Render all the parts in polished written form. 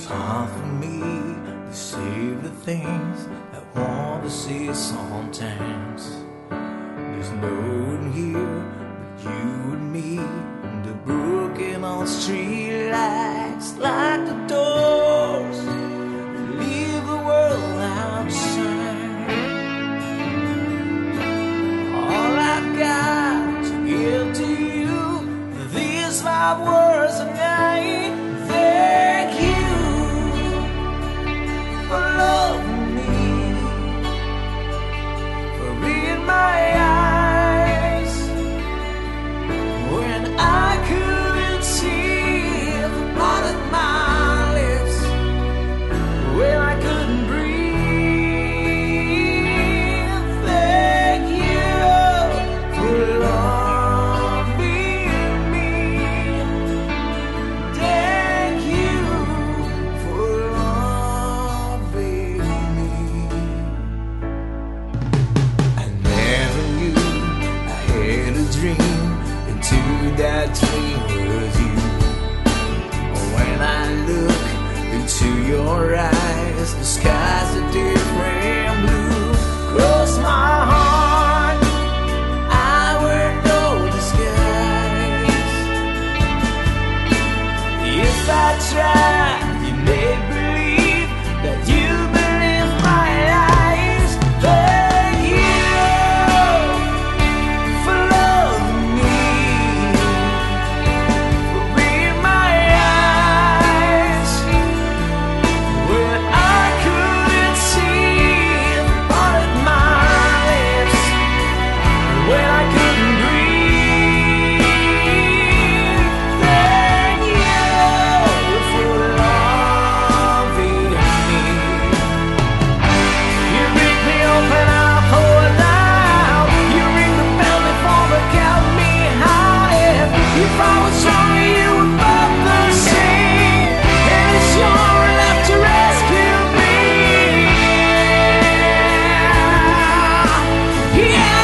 hard for me to say the things I want to say sometimes. There's no one here but you and me, and the broken on street lights like the doors that leave the world outside. All I've got to give to you, these 5 words a night. Thank you for loving me, for being my eyes when I couldn't see, for parting my lips when I couldn't breathe. Thank you for loving me. Thank you for loving me. I never knew I had a dream, until that dream was you. When I look into your eyes, the sky's a different blue. Cross my heart, I wear no disguise. If I try, you make believe that you believe my lies. Thank you for loving me, for being my eyes when I couldn't see, parted my lips when I couldn't breathe. Thank you for loving me. You pick me up and I pour down. You ring the bell before they count me high. If I was strong, you would both the same. And it's your left to rescue me. Yeah,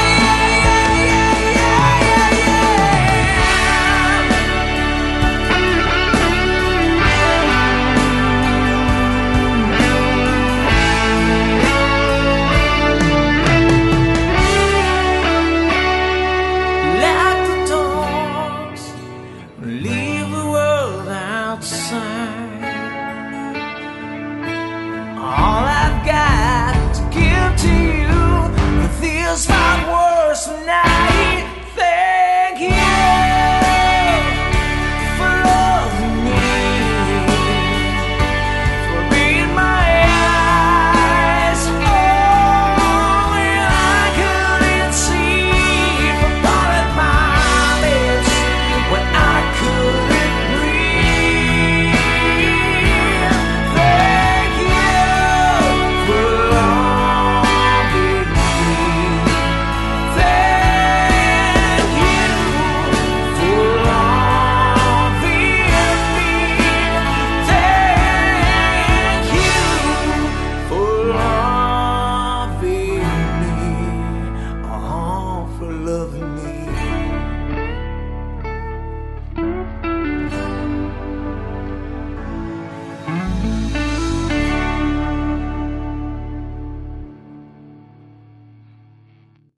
lock the doors, leave the world outside. All I've got to give to you, with these 5 words tonight.